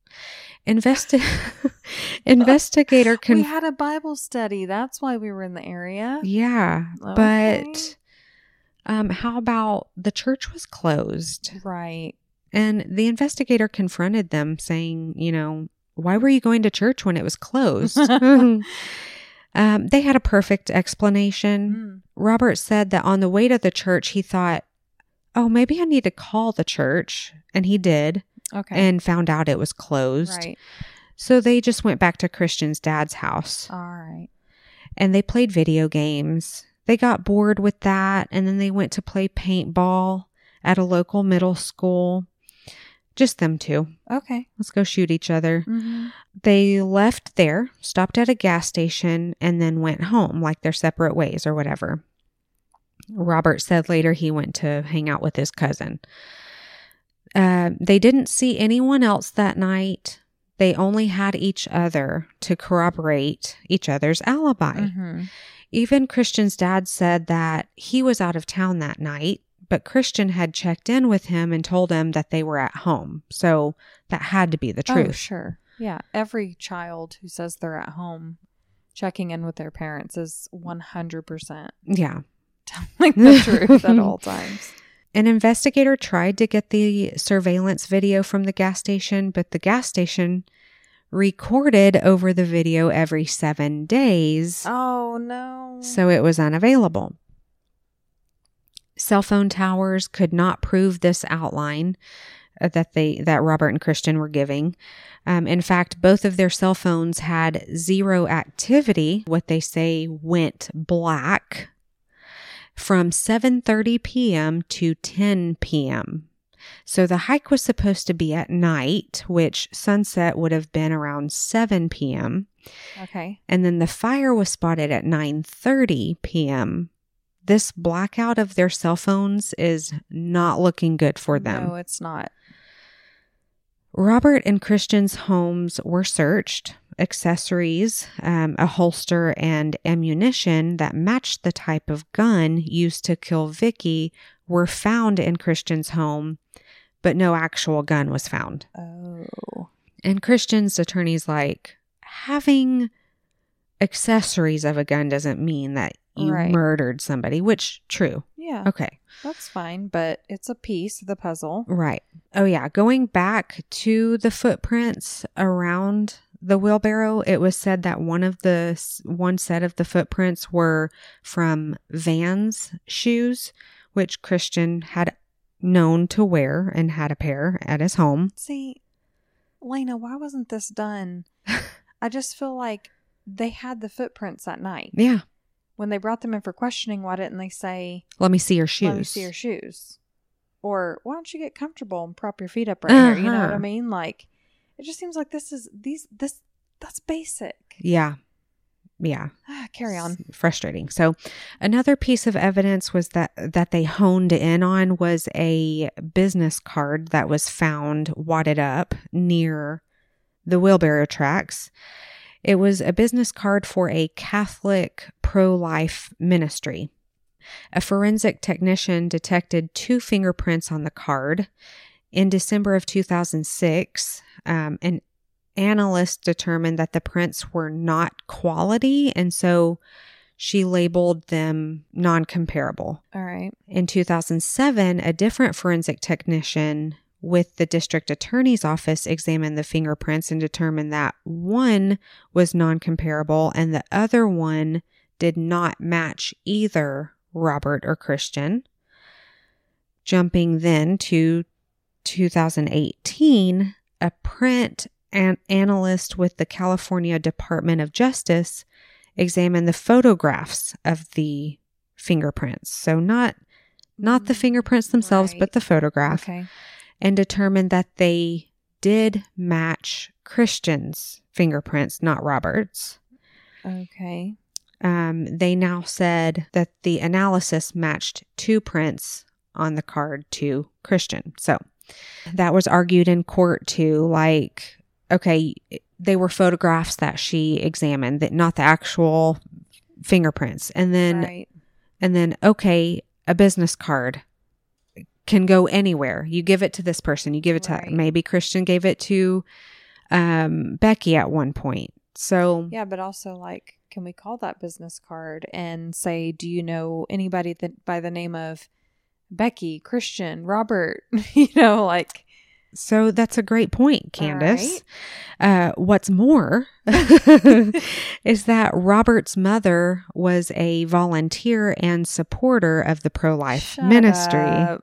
Investigator we had a Bible study. That's why we were in the area. Yeah, Okay. but how about the church was closed? Right. And the investigator confronted them saying, why were you going to church when it was closed? They had a perfect explanation. Robert said that on the way to the church, he thought, oh, maybe I need to call the church. And he did. Okay. And found out it was closed. Right. So they just went back to Christian's dad's house. All right. And they played video games. They got bored with that. And then they went to play paintball at a local middle school. Just them two. Okay. Let's go shoot each other. Mm-hmm. They left there, stopped at a gas station, and then went home like their separate ways or whatever. Robert said later he went to hang out with his cousin. They didn't see anyone else that night. They only had each other to corroborate each other's alibi. Mm-hmm. Even Christian's dad said that he was out of town that night, but Christian had checked in with him and told him that they were at home. So that had to be the truth. Oh, sure. Yeah. Every child who says they're at home checking in with their parents is 100% Yeah. telling the truth at all times. An investigator tried to get the surveillance video from the gas station, but the gas station recorded over the video every 7 days. Oh, no. So it was unavailable. Cell phone towers could not prove this outline that Robert and Christian were giving. In fact, both of their cell phones had zero activity. What they say went black from 7:30 p.m. to 10 p.m. So the hike was supposed to be at night, which sunset would have been around 7 p.m. Okay. And then the fire was spotted at 9:30 p.m. This blackout of their cell phones is not looking good for them. No, it's not. Robert and Christian's homes were searched. Accessories, a holster, and ammunition that matched the type of gun used to kill Vicky were found in Christian's home, but no actual gun was found. Oh. And Christian's attorney's like, having accessories of a gun doesn't mean that you Right. murdered somebody, which true. Yeah. Okay. That's fine, but it's a piece of the puzzle. Right. Oh yeah. Going back to the footprints around the wheelbarrow, it was said that one set of the footprints were from Vans shoes, which Christian had known to wear and had a pair at his home. See, Lena, why wasn't this done? I just feel like they had the footprints that night. Yeah. When they brought them in for questioning, why didn't they say, Let me see your shoes. let me see your shoes? Or why don't you get comfortable and prop your feet up right here? You know what I mean? Like, it just seems like that's basic. Yeah. Yeah. Carry on. It's frustrating. So another piece of evidence was that they honed in on was a business card that was found wadded up near the wheelbarrow tracks. It was a business card for a Catholic pro-life ministry. A forensic technician detected 2 fingerprints on the card. In December of 2006, an analyst determined that the prints were not quality, and so she labeled them non-comparable. All right. In 2007, a different forensic technician with the district attorney's office examined the fingerprints and determined that one was non-comparable and the other one did not match either Robert or Christian. Jumping then to 2018, a print analyst with the California Department of Justice examined the photographs of the fingerprints. So not the fingerprints themselves, Right. but the photograph. Okay. And determined that they did match Christian's fingerprints, not Robert's. Okay. They now said that the analysis matched 2 prints on the card to Christian. So that was argued in court too, like, okay, they were photographs that she examined, that not the actual fingerprints. And then, okay, a business card can go anywhere. You give it to this person. You give it Right. to, maybe Christian gave it to Becky at one point. So Yeah, but also, like, can we call that business card and say, do you know anybody that by the name of Becky, Christian, Robert? You know, like. So that's a great point, Candace. What's more is that Robert's mother was a volunteer and supporter of the pro-life Shut ministry. up.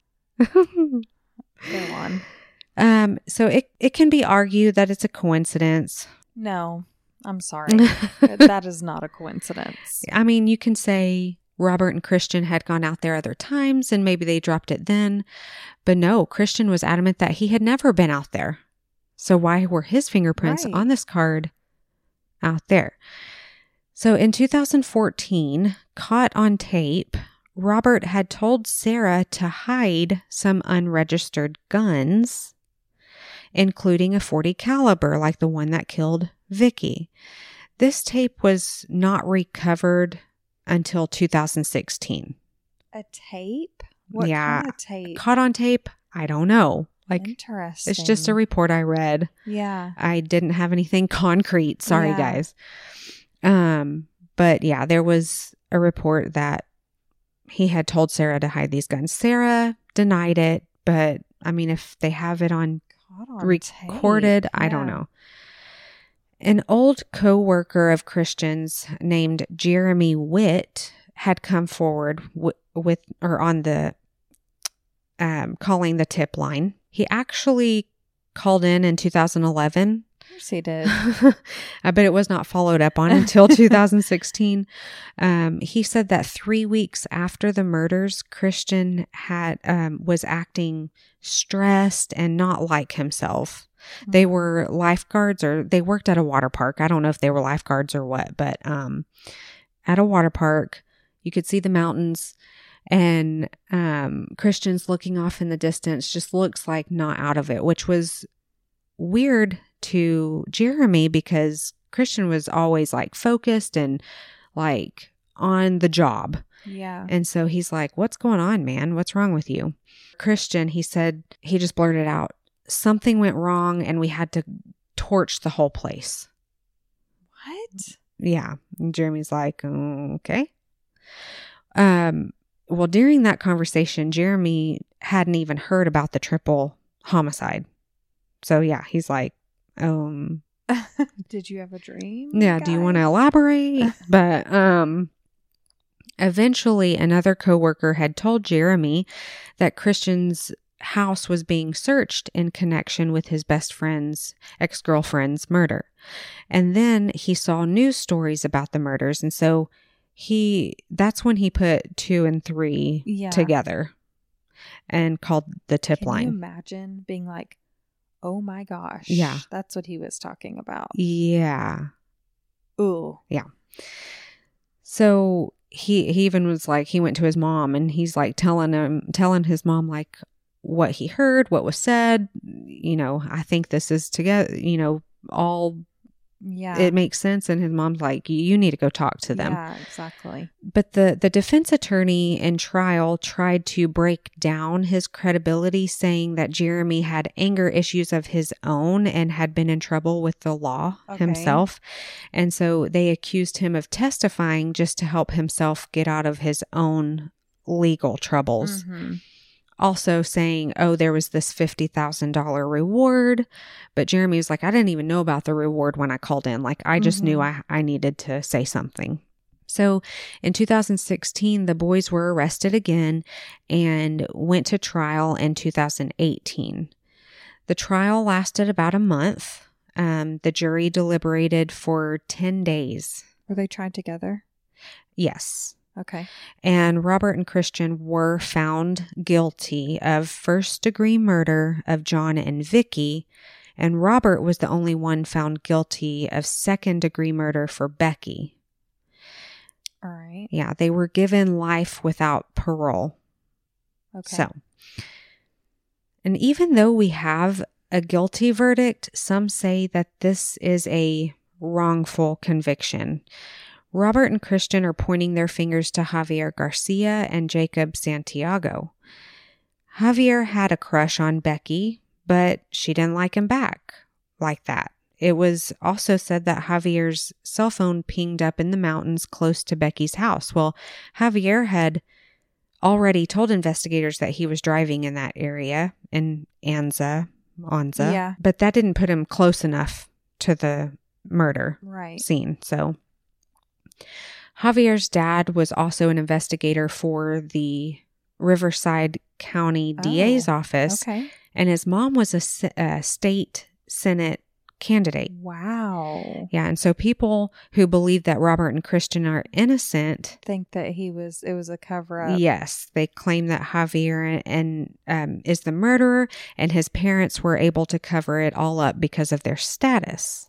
Go on. So it can be argued that it's a coincidence. No, I'm sorry. That is not a coincidence. I mean, you can say Robert and Christian had gone out there other times and maybe they dropped it then. But no, Christian was adamant that he had never been out there. So why were his fingerprints Right. on this card out there? So in 2014, caught on tape, Robert had told Sarah to hide some unregistered guns, including a .40 caliber like the one that killed Vicky. This tape was not recovered until 2016. A tape? What Yeah. kind of tape? Caught on tape? I don't know. Like, Interesting. it's just a report I read. Yeah. I didn't have anything concrete. Sorry, Yeah. guys. But yeah, there was a report that he had told Sarah to hide these guns. Sarah denied it, but I mean, if they have it on Caught on recorded, tape. I don't Yeah. know. An old co-worker of Christian's named Jeremy Witt had come forward on the calling the tip line. He actually called in 2011. Of course he did. But it was not followed up on until 2016. He said that 3 weeks after the murders, Christian was acting stressed and not like himself. They were lifeguards, or they worked at a water park. I don't know if they were lifeguards or what, but at a water park, you could see the mountains, and Christian's looking off in the distance, just looks like not out of it, which was weird to Jeremy because Christian was always like focused and like on the job. Yeah. And so he's like, what's going on, man? What's wrong with you? Christian, he said, he just blurted out, something went wrong and we had to torch the whole place. Yeah. And Jeremy's like, okay. Well, during that conversation, Jeremy hadn't even heard about the triple homicide. So yeah, he's like, did you have a dream? yeah, guys? do you want to elaborate? But eventually another coworker had told Jeremy that Christian's house was being searched in connection with his best friend's ex-girlfriend's murder. And then he saw news stories about the murders, and so that's when he put 2 and 3 together and called the tip line. Can you imagine being like, oh my gosh. Yeah. That's what he was talking about. Yeah. Ooh. Yeah. So he even was like, he went to his mom and he's like telling his mom like what he heard, what was said. You know, I think this is together, you know, all. Yeah. It makes sense. And his mom's like, you need to go talk to them. Yeah, exactly. But the defense attorney in trial tried to break down his credibility, saying that Jeremy had anger issues of his own and had been in trouble with the law himself. And so they accused him of testifying just to help himself get out of his own legal troubles. Mm-hmm. Also saying, there was this $50,000 reward. But Jeremy was like, I didn't even know about the reward when I called in. Like, I just knew I needed to say something. So in 2016, the boys were arrested again and went to trial in 2018. The trial lasted about a month. The jury deliberated for 10 days. Were they tried together? Yes. Okay. And Robert and Christian were found guilty of first-degree murder of John and Vicky, and Robert was the only one found guilty of second-degree murder for Becky. All right. Yeah, they were given life without parole. Okay. So, and even though we have a guilty verdict, some say that this is a wrongful conviction. Robert and Christian are pointing their fingers to Javier Garcia and Jacob Santiago. Javier had a crush on Becky, but she didn't like him back like that. It was also said that Javier's cell phone pinged up in the mountains close to Becky's house. Well, Javier had already told investigators that he was driving in that area in Anza, yeah. But that didn't put him close enough to the murder scene. So Javier's dad was also an investigator for the Riverside County DA's office. Okay. And his mom was a state Senate candidate. Wow. Yeah. And so people who believe that Robert and Christian are innocent think that it was a cover up. Yes. They claim that Javier is the murderer, and his parents were able to cover it all up because of their status.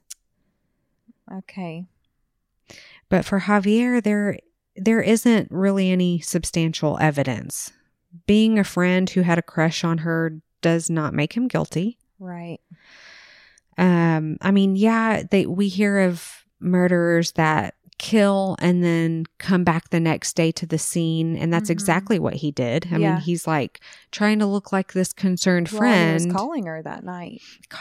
Okay. But for Javier, there isn't really any substantial evidence. Being a friend who had a crush on her does not make him guilty. Right. I mean, yeah, we hear of murderers that kill and then come back the next day to the scene, and that's exactly what he did. I mean, he's like trying to look like this concerned friend. He was calling her that night.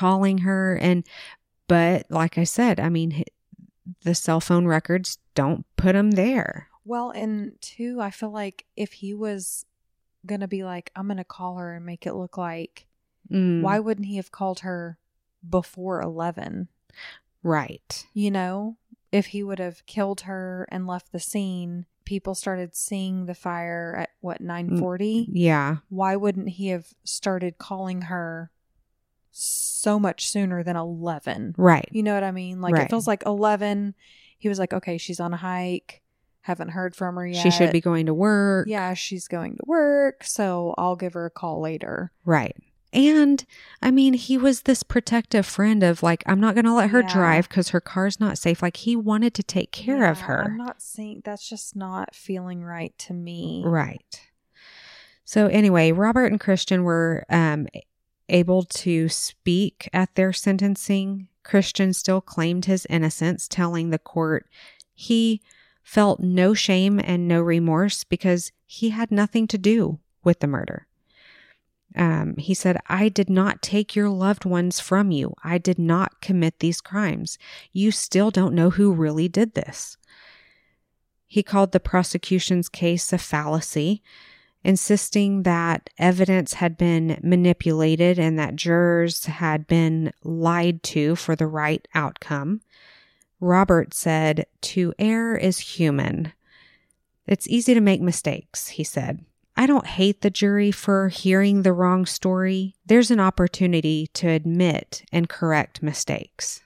But like I said, I mean, the cell phone records don't put him there. Well, and two, I feel like if he was going to be like, I'm going to call her and make it look like, why wouldn't he have called her before 11? Right. You know, if he would have killed her and left the scene, people started seeing the fire at 9:40? Yeah. Why wouldn't he have started calling her so much sooner than 11? Right. You know what I mean? Like, it feels like 11. He was like, okay, she's on a hike. Haven't heard from her yet. She should be going to work. Yeah, she's going to work. So I'll give her a call later. Right. And I mean, he was this protective friend of like, I'm not going to let her drive because her car's not safe. Like, he wanted to take care of her. I'm not saying, that's just not feeling right to me. Right. So anyway, Robert and Christian were able to speak at their sentencing. Christian still claimed his innocence, telling the court he felt no shame and no remorse because he had nothing to do with the murder. He said, I did not take your loved ones from you. I did not commit these crimes. You still don't know who really did this. He called the prosecution's case a fallacy, insisting that evidence had been manipulated and that jurors had been lied to for the right outcome. Robert said, to err is human. It's easy to make mistakes, he said. I don't hate the jury for hearing the wrong story. There's an opportunity to admit and correct mistakes.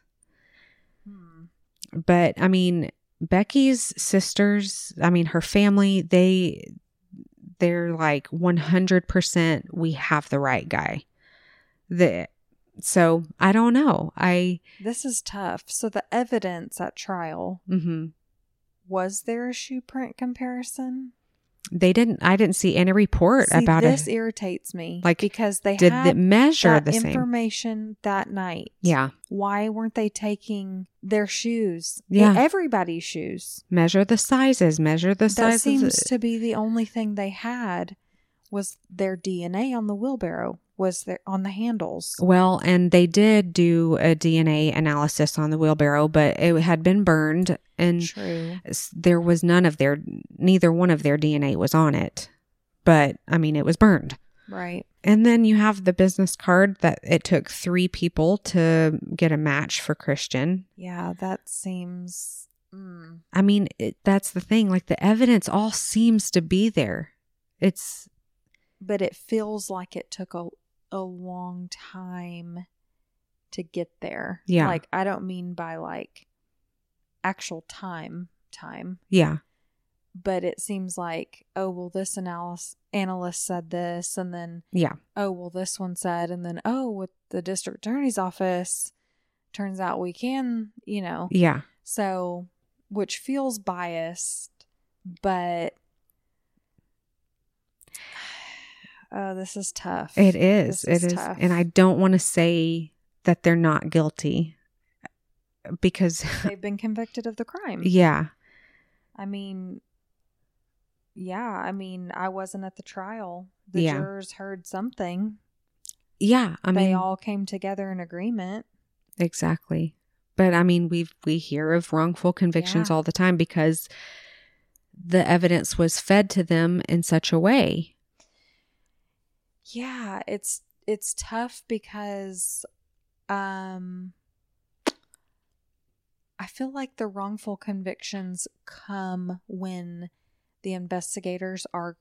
But, I mean, Becky's sisters, I mean, her family, they're like 100% we have the right guy. So, I don't know. This is tough. So, the evidence at trial, was there a shoe print comparison? I didn't see any report about it. This irritates me. Like, because they did had measure that the same information that night. Yeah. Why weren't they taking their shoes? Yeah. Everybody's shoes. Measure the sizes. That seems to be the only thing they had was their DNA on the wheelbarrow, was there on the handles. Well, and they did do a DNA analysis on the wheelbarrow, but it had been burned and True. There was neither one of their DNA was on it. But, I mean, it was burned. Right. And then you have the business card that it took 3 people to get a match for Christian. Yeah, that seems... I mean, that's the thing. Like, the evidence all seems to be there. But it feels like it took a long time to get there. Yeah. Like, I don't mean by, like, actual time. Yeah. But it seems like, oh, well, this analyst said this, and then, yeah. oh, well, this one said, and then, oh, with the district attorney's office, turns out we can, Yeah. So, which feels biased, but, oh, this is tough. It is. This It is. tough. And I don't want to say that they're not guilty because they've been convicted of the crime. Yeah. I mean, I wasn't at the trial. The jurors heard something. Yeah. They all came together in agreement. Exactly. But I mean, we hear of wrongful convictions all the time because the evidence was fed to them in such a way. Yeah, it's tough because I feel like the wrongful convictions come when the investigators are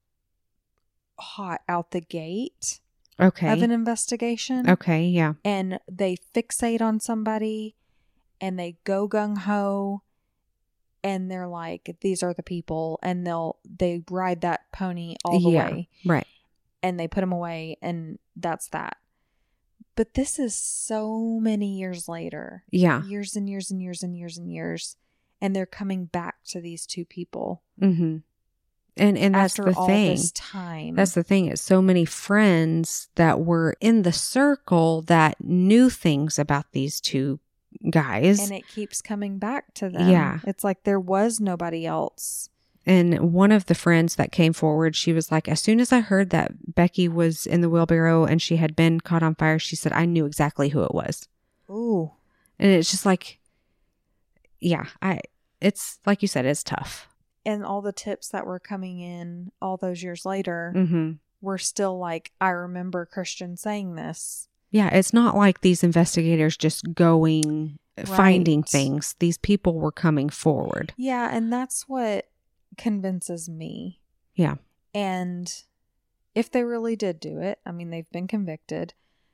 hot out the gate of an investigation. Okay, yeah. And they fixate on somebody and they go gung-ho and they're like, these are the people, and they ride that pony all the way. Right. And they put them away, and that's that. But this is so many years later. Yeah. Years and years and years and years and years. And they're coming back to these 2 people. Mm-hmm. And that's after the all thing. This time. That's the thing. It's so many friends that were in the circle that knew things about these 2 guys. And it keeps coming back to them. Yeah. It's like there was nobody else. And one of the friends that came forward, she was like, as soon as I heard that Becky was in the wheelbarrow and she had been caught on fire, she said, I knew exactly who it was. Ooh. And it's just like, yeah, it's like you said, it's tough. And all the tips that were coming in all those years later Mm-hmm. were still like, I remember Christian saying this. Yeah, it's not like these investigators just going, finding things. These people were coming forward. Yeah, and that's what convinces me. Yeah. And if they really did do it, I mean, they've been convicted.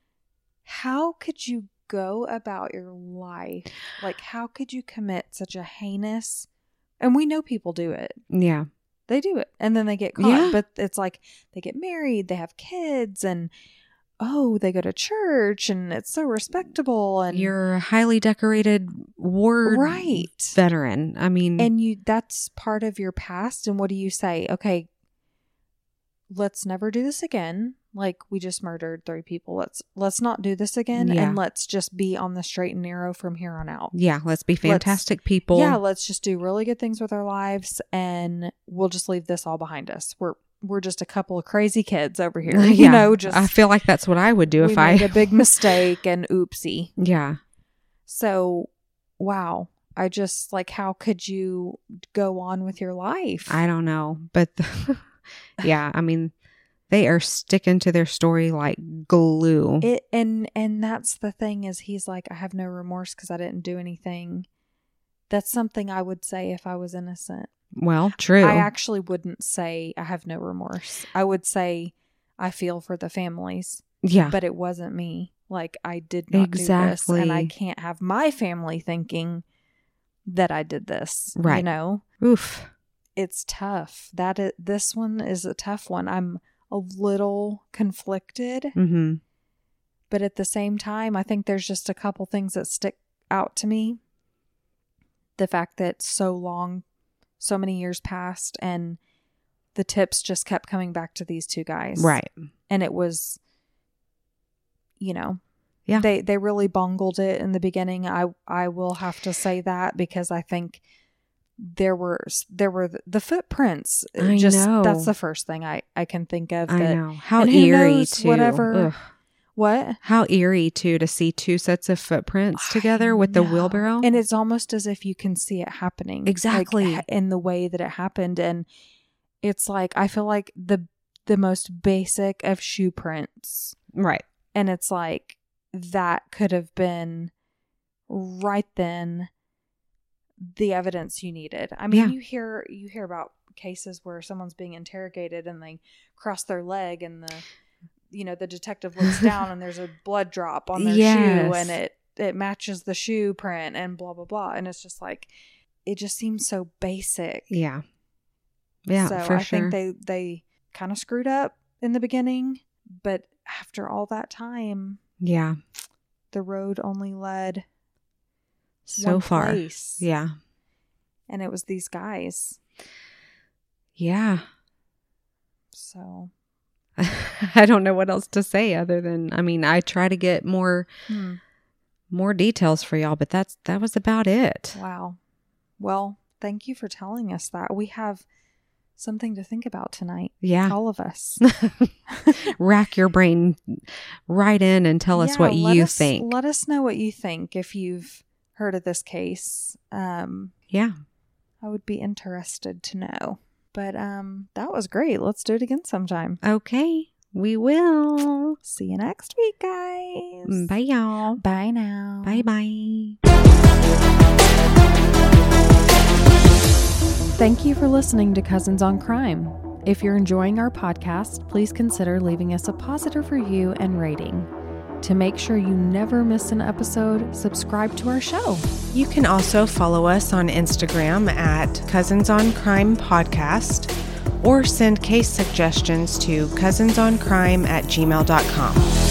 How could you go about your life? Like, how could you commit such a heinous... And we know people do it. Yeah. They do it. And then they get caught. Yeah. But it's like they get married, they have kids, and they go to church, and it's so respectable. And you're a highly decorated war veteran. I mean... And that's part of your past. And what do you say? Okay, let's never do this again. Like, we just murdered 3 people. Let's not do this again. Yeah. And let's just be on the straight and narrow from here on out. Yeah, let's be fantastic people. Yeah, let's just do really good things with our lives, and we'll just leave this all behind us. we're just a couple of crazy kids over here. You know, just I feel like that's what I would do if I made a big mistake and oopsie. Yeah. So, wow. I just like, how could you go on with your life? I don't know. But yeah, I mean, they are sticking to their story like glue. And that's the thing is he's like, I have no remorse because I didn't do anything. That's something I would say if I was innocent. Well, true. I actually wouldn't say I have no remorse. I would say I feel for the families. Yeah. But it wasn't me. Like, I did not do this. And I can't have my family thinking that I did this. Right. You know? Oof. It's tough. This one is a tough one. I'm a little conflicted. Mm-hmm. But at the same time, I think there's just a couple things that stick out to me. The fact that so many years passed and the tips just kept coming back to these two guys. Right. And it was, you know, yeah, they really bungled it in the beginning. I will have to say that because I think there were the footprints. I know. That's the first thing I can think of. I know. How eerie too. Whatever. Ugh. What? How eerie too to see two sets of footprints together with the wheelbarrow. And it's almost as if you can see it happening. Exactly. Like, in the way that it happened. And it's like, I feel like the most basic of shoe prints. Right. And it's like, that could have been right then the evidence you needed. I mean, you hear about cases where someone's being interrogated and they cross their leg and the detective looks down and there's a blood drop on their shoe and it matches the shoe print and blah, blah, blah. And it's just like, it just seems so basic. Yeah. Yeah, so for I sure. think they kind of screwed up in the beginning, but after all that time, yeah, the road only led so one far. place. Yeah. And it was these guys. Yeah. So I don't know what else to say other than, I mean, I try to get more details for y'all, but that was about it. Wow. Well, thank you for telling us that. We have something to think about tonight. Yeah. All of us. Rack your brain right in and tell us what you think. Let us know what you think if you've heard of this case. Yeah. I would be interested to know. But that was great. Let's do it again sometime. Okay. We will. See you next week, guys. Bye, y'all. Bye now. Bye-bye. Thank you for listening to Cousins on Crime. If you're enjoying our podcast, please consider leaving us a positive review and rating. To make sure you never miss an episode, subscribe to our show. You can also follow us on Instagram at Cousins on Crime Podcast or send case suggestions to cousinsoncrime@gmail.com.